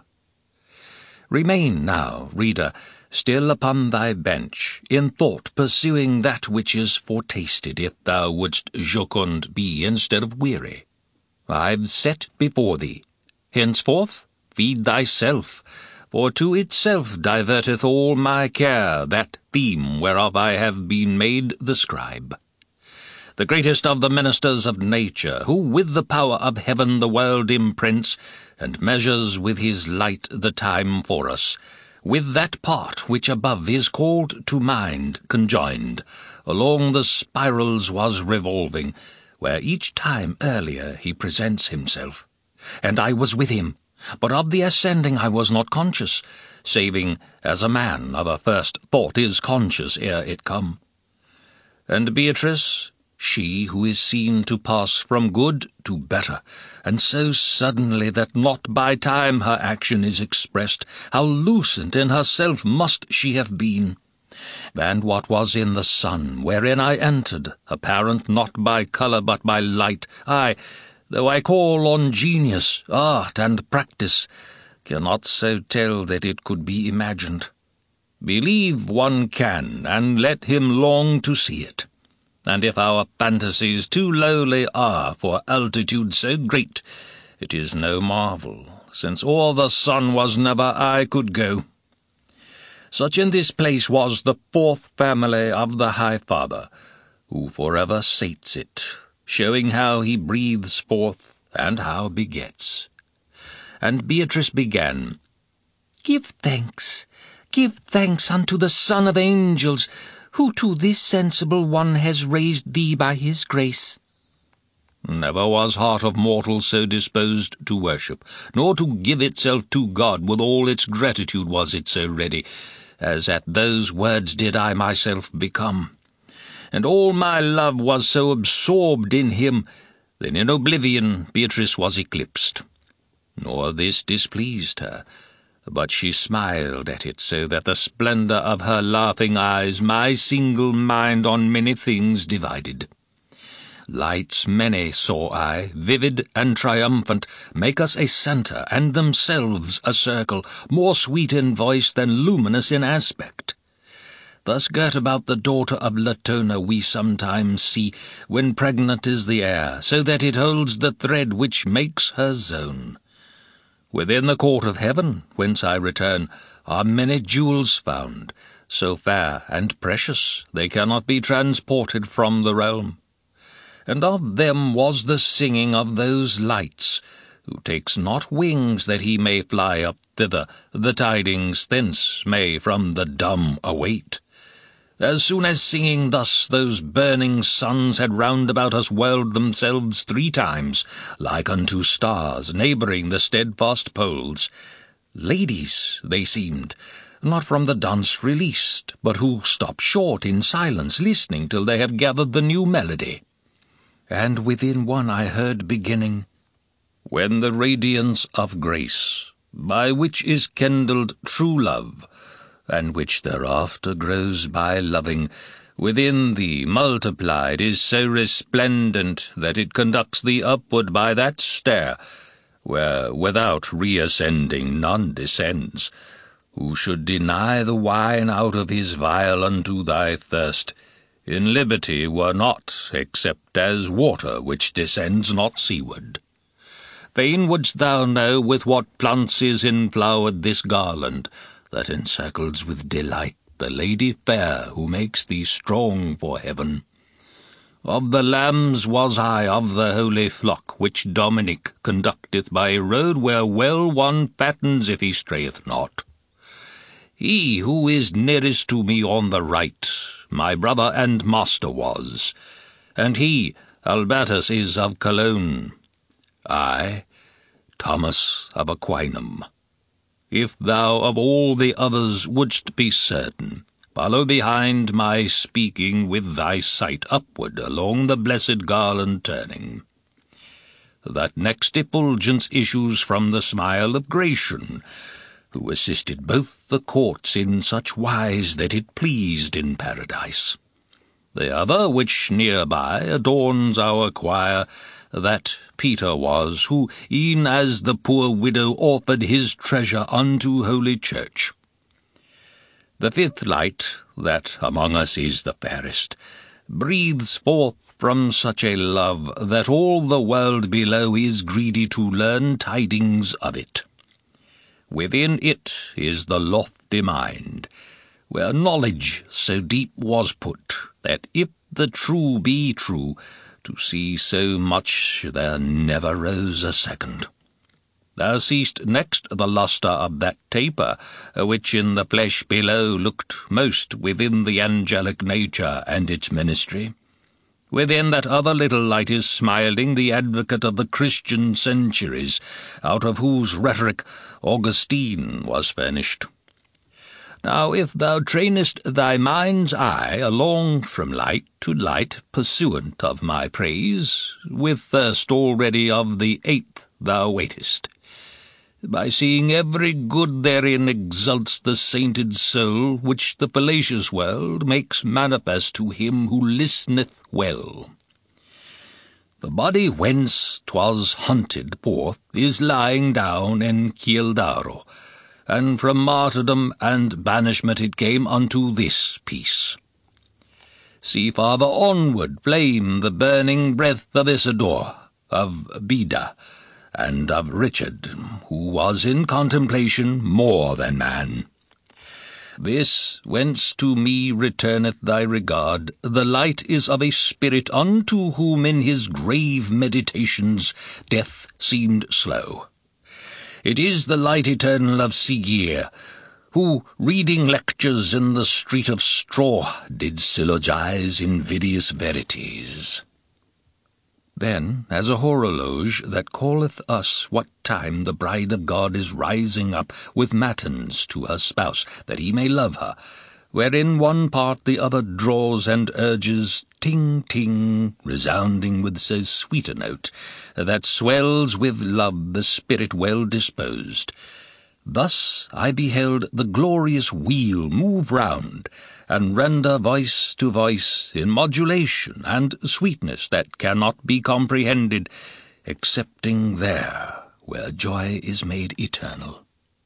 Remain now, reader, still upon thy bench, in thought pursuing that which is foretasted, if thou wouldst jocund be instead of weary. I've set before thee. Henceforth feed thyself, for to itself diverteth all my care that theme whereof I have been made the scribe. The greatest of the ministers of nature, who with the power of heaven the world imprints, and measures with his light the time for us, with that part which above is called to mind conjoined, along the spirals was revolving, where each time earlier he presents himself. And I was with him, but of the ascending I was not conscious, saving as a man of a first thought is conscious ere it come. And Beatrice, she who is seen to pass from good to better, and so suddenly that not by time her action is expressed, how lucent in herself must she have been! And what was in the sun, wherein I entered, apparent not by colour but by light, I, though I call on genius, art, and practice, cannot so tell that it could be imagined. Believe one can, and let him long to see it. And if our fantasies too lowly are for altitude so great, it is no marvel, since o'er the sun was never I could go. Such in this place was the fourth family of the High Father, who forever sates it, showing how he breathes forth and how begets. And Beatrice began, Give thanks, give thanks unto the Son of Angels, who to this sensible one has raised thee by his grace. Never was heart of mortal so disposed to worship, nor to give itself to God with all its gratitude was it so ready, as at those words did I myself become. And all my love was so absorbed in him, that in oblivion Beatrice was eclipsed. Nor this displeased her, but she smiled at it so that the splendour of her laughing eyes my single mind on many things divided. Lights many saw I, vivid and triumphant, make us a centre, and themselves a circle, more sweet in voice than luminous in aspect. Thus girt about the daughter of Latona we sometimes see, when pregnant is the air, so that it holds the thread which makes her zone. Within the court of heaven, whence I return, are many jewels found, so fair and precious they cannot be transported from the realm. And of them was the singing of those lights, who takes not wings that he may fly up thither, the tidings thence may from the dumb await. As soon as singing thus those burning suns had round about us whirled themselves three times, like unto stars neighbouring the steadfast poles, ladies they seemed, not from the dance released, but who stop short in silence listening till they have gathered the new melody. And within one I heard beginning, When the radiance of grace, by which is kindled true love, and which thereafter grows by loving, within thee multiplied is so resplendent that it conducts thee upward by that stair, where without reascending none descends. Who should deny the wine out of his vial unto thy thirst, in liberty were not, except as water which descends not seaward. Fain wouldst thou know with what plants is enflowered this garland, that encircles with delight the lady fair who makes thee strong for heaven. Of the lambs was I of the holy flock, which Dominic conducteth by a road where well one fattens if he strayeth not. He who is nearest to me on the right, my brother and master was, and he, Albertus, is of Cologne. I, Thomas of Aquinum. If thou of all the others wouldst be certain, follow behind my speaking with thy sight upward along the blessed garland turning. That next effulgence issues from the smile of Gratian, who assisted both the courts in such wise that it pleased in paradise. The other, which near by adorns our choir, that Peter was, who, e'en as the poor widow offered his treasure unto holy church. The fifth light, that among us is the fairest, breathes forth from such a love that all the world below is greedy to learn tidings of it. Within it is the lofty mind, where knowledge so deep was put, that if the true be true, to see so much there never rose a second. Thou seest next the lustre of that taper, which in the flesh below looked most within the angelic nature and its ministry. Within that other little light is smiling the advocate of the Christian centuries, out of whose rhetoric Augustine was furnished. Now if thou trainest thy mind's eye along from light to light, pursuant of my praise, with thirst already of the eighth thou waitest. By seeing every good therein exalts the sainted soul, which the fallacious world makes manifest to him who listeneth well. The body whence 'twas hunted forth is lying down in Kildaro, and from martyrdom and banishment it came unto this peace. See farther onward flame the burning breath of Isidore, of Beda, and of Richard, who was in contemplation more than man. This, whence to me returneth thy regard, the light is of a spirit unto whom in his grave meditations death seemed slow. It is the light eternal of Sigier, who, reading lectures in the street of straw, did syllogize invidious verities. Then, as a horologe that calleth us what time the bride of God is rising up with matins to her spouse, that he may love her, wherein one part the other draws and urges, ting-ting, resounding with so sweet a note, that swells with love the spirit well disposed. Thus I beheld the glorious wheel move round, and render voice to voice in modulation and sweetness that cannot be comprehended, excepting there where joy is made eternal.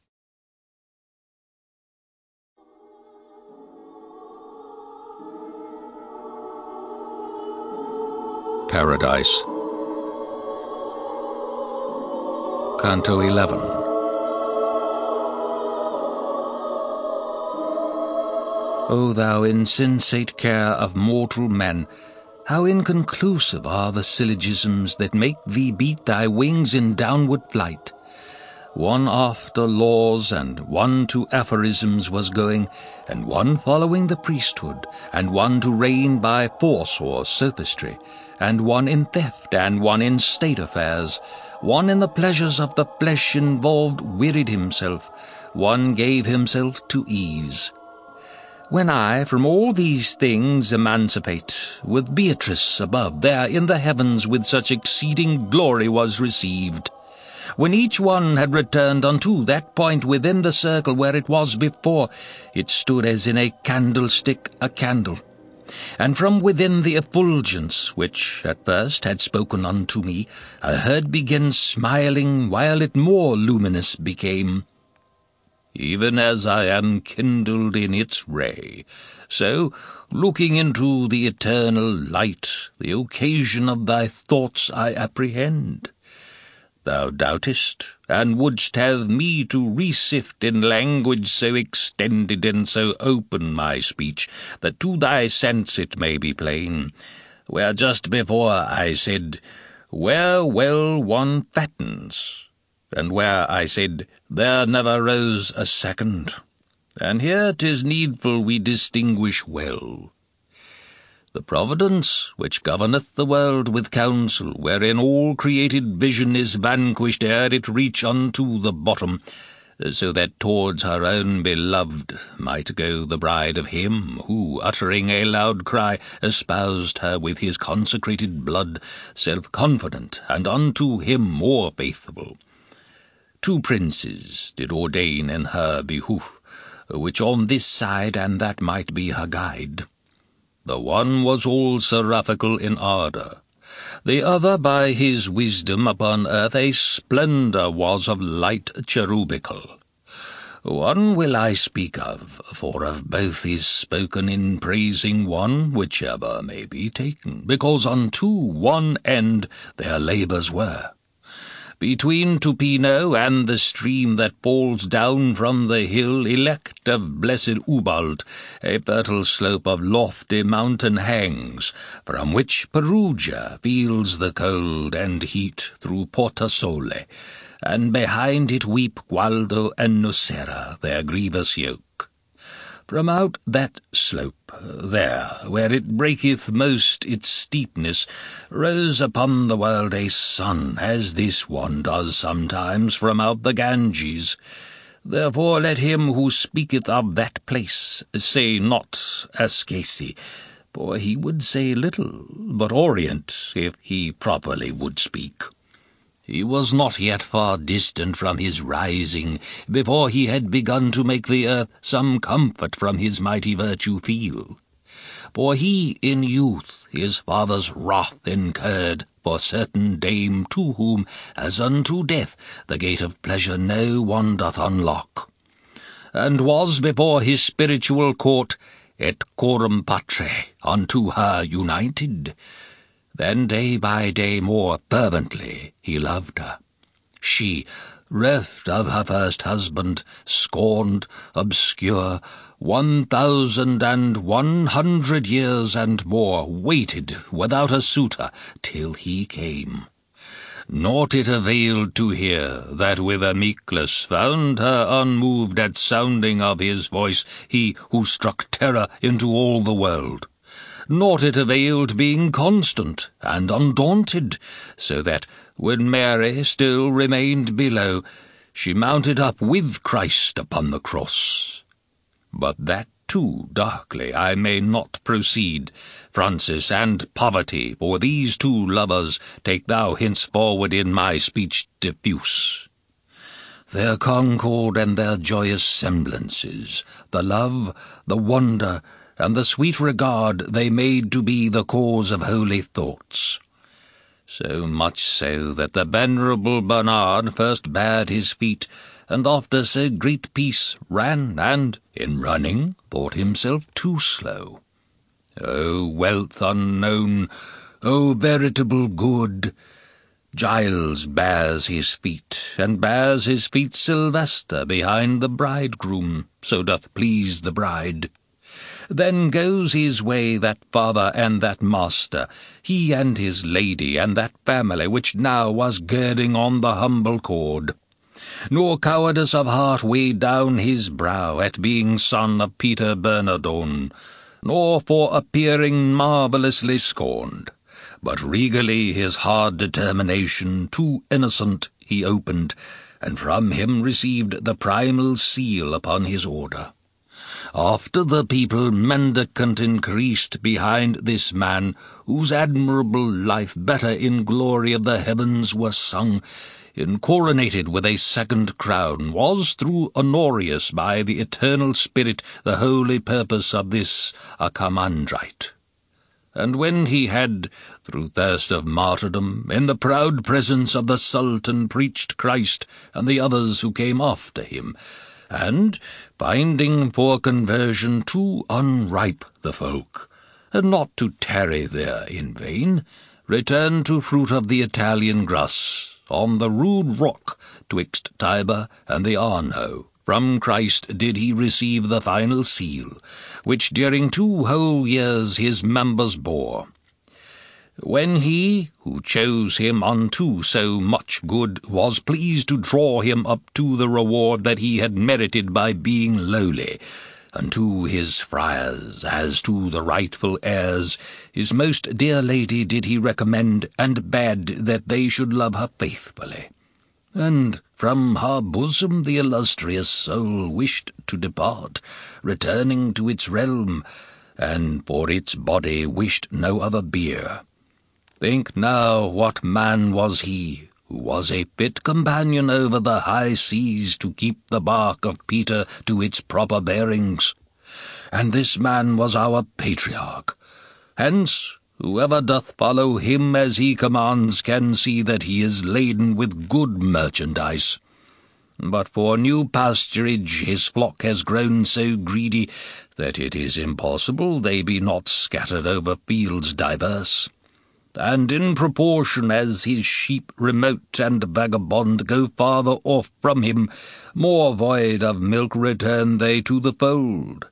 Paradise. Canto eleven. O thou insensate care of mortal men, how inconclusive are the syllogisms that make thee beat thy wings in downward flight! One after laws and one to aphorisms was going, and one following the priesthood, and one to reign by force or sophistry, and one in theft, and one in state affairs. One in the pleasures of the flesh involved wearied himself, one gave himself to ease. When I from all these things emancipate, with Beatrice above there in the heavens with such exceeding glory was received, when each one had returned unto that point within the circle where it was before, it stood as in a candlestick a candle. And from within the effulgence, which at first had spoken unto me, I heard begin smiling, while it more luminous became. even as I am kindled in its ray. So, looking into the eternal light, the occasion of thy thoughts I apprehend. Thou doubtest, and wouldst have me to resift in language so extended and so open my speech, that to thy sense it may be plain, where just before I said, where well one fattens, and where I said, there never rose a second. And here 'tis needful we distinguish well. The providence which governeth the world with counsel, wherein all created vision is vanquished ere it reach unto the bottom, so that towards her own beloved might go the bride of him who, uttering a loud cry, espoused her with his consecrated blood, self-confident, and unto him more faithful. Two princes did ordain in her behoof, which on this side and that might be her guide. The one was all seraphical in ardour, the other by his wisdom upon earth a splendour was of light cherubical. One will I speak of, for of both is spoken in praising one, whichever may be taken, because unto one end their labours were. Between Tupino and the stream that falls down from the hill elect of blessed Ubald, a fertile slope of lofty mountain hangs, from which Perugia feels the cold and heat through Porta Sole, and behind it weep Gualdo and Nocera their grievous yoke. From out that slope, there, where it breaketh most its steepness, rose upon the world a sun, as this one does sometimes from out the Ganges. Therefore let him who speaketh of that place say not Ascasi, for he would say little, but Orient, if he properly would speak. He was not yet far distant from his rising, before he had begun to make the earth some comfort from his mighty virtue feel. For he in youth his father's wrath incurred for certain dame to whom, as unto death, the gate of pleasure no one doth unlock, and was before his spiritual court et coram patre unto her united. Then day by day more fervently he loved her. She, reft of her first husband, scorned, obscure, one thousand and one hundred years and more, waited without a suitor till he came. Naught it availed to hear that with Amyclus found her unmoved at sounding of his voice, he who struck terror into all the world. Naught it availed being constant and undaunted, so that, when Mary still remained below, she mounted up with Christ upon the cross. But that too darkly I may not proceed, Francis, and poverty, for these two lovers take thou henceforward in my speech diffuse. Their concord and their joyous semblances, the love, the wonder, and the sweet regard they made to be the cause of holy thoughts. So much so that the venerable Bernard first bared his feet, and after so great peace ran, and, in running, thought himself too slow. O wealth unknown, O veritable good! Giles bears his feet, and bears his feet Sylvester behind the bridegroom, so doth please the bride. Then goes his way that father and that master, he and his lady, and that family which now was girding on the humble cord. Nor cowardice of heart weighed down his brow at being son of Peter Bernardone, nor for appearing marvellously scorned, but regally his hard determination, too innocent, he opened, and from him received the primal seal upon his order. After the people mendicant increased behind this man, whose admirable life better in glory of the heavens was sung, incoronated with a second crown, was through Honorius by the eternal spirit the holy purpose of this Accamandrite. And when he had, through thirst of martyrdom, in the proud presence of the Sultan preached Christ and the others who came after him, and, finding for conversion too unripe the folk, and not to tarry there in vain, returned to fruit of the Italian grass, on the rude rock twixt Tiber and the Arno. From Christ did he receive the final seal, which during two whole years his members bore. When he, who chose him unto so much good, was pleased to draw him up to the reward that he had merited by being lowly, unto his friars, as to the rightful heirs, his most dear lady did he recommend, and bade that they should love her faithfully. And from her bosom the illustrious soul wished to depart, returning to its realm, and for its body wished no other bier. Think now what man was he, who was a fit companion over the high seas to keep the bark of Peter to its proper bearings. And this man was our patriarch. Hence, whoever doth follow him as he commands can see that he is laden with good merchandise. But for new pasturage his flock has grown so greedy that it is impossible they be not scattered over fields diverse. And in proportion as his sheep remote and vagabond go farther off from him, more void of milk return they to the fold.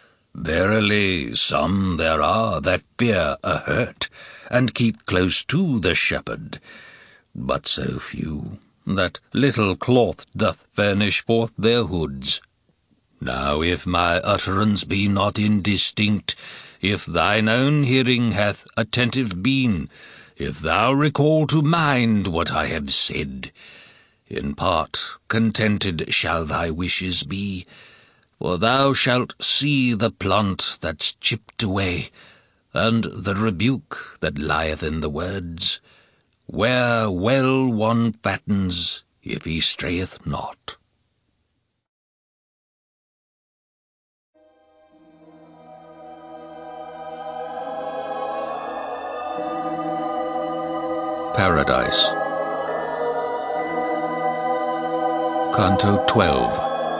Verily, some there are that fear a hurt, and keep close to the shepherd, but so few, that little cloth doth furnish forth their hoods. Now if my utterance be not indistinct, if thine own hearing hath attentive been, if thou recall to mind what I have said, in part contented shall thy wishes be, for thou shalt see the plant that's chipped away, and the rebuke that lieth in the words, where well one fattens if he strayeth not. Paradise. Canto twelve.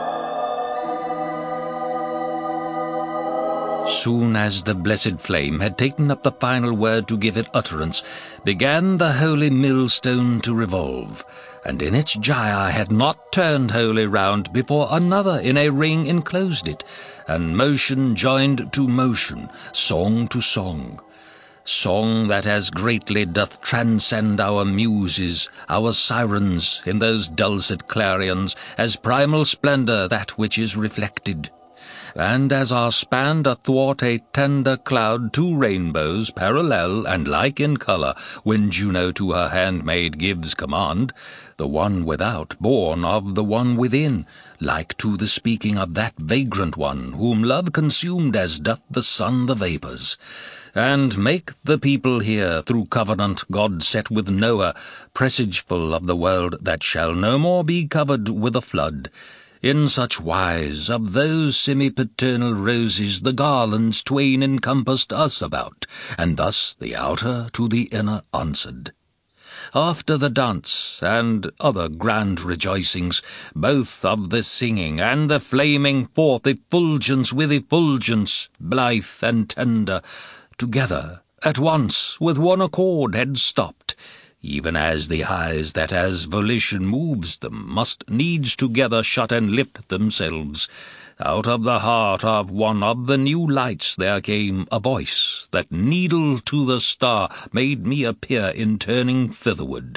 Soon as the blessed flame had taken up the final word to give it utterance, began the holy millstone to revolve, and in its gyre had not turned wholly round before another in a ring enclosed it, and motion joined to motion, song to song. Song that as greatly doth transcend our muses, our sirens, in those dulcet clarions, as primal splendour that which is reflected. And as are spanned athwart a tender cloud two rainbows, parallel and like in colour, when Juno to her handmaid gives command, the one without born of the one within, like to the speaking of that vagrant one, whom love consumed as doth the sun the vapours. And make the people here, through covenant God set with Noah, presageful of the world that shall no more be covered with a flood. In such wise of those semi-paternal roses the garlands twain encompassed us about, and thus the outer to the inner answered. After the dance and other grand rejoicings, both of the singing and the flaming forth effulgence with effulgence, blithe and tender, together, at once, with one accord had stopped, even as the eyes that as volition moves them must needs together shut and lift themselves. Out of the heart of one of the new lights there came a voice that needle to the star made me appear in turning thitherward.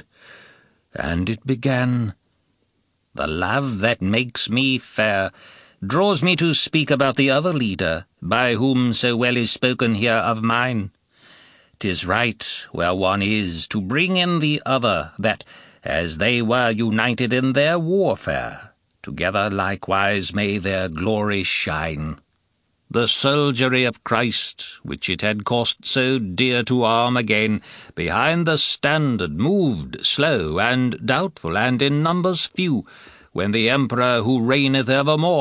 And it began, "The love that makes me fair draws me to speak about the other leader, by whom so well is spoken here of mine. 'Tis right, where one is, to bring in the other, that, as they were united in their warfare, together likewise may their glory shine. The soldiery of Christ, which it had cost so dear to arm again, behind the standard moved, slow and doubtful, and in numbers few, when the Emperor who reigneth evermore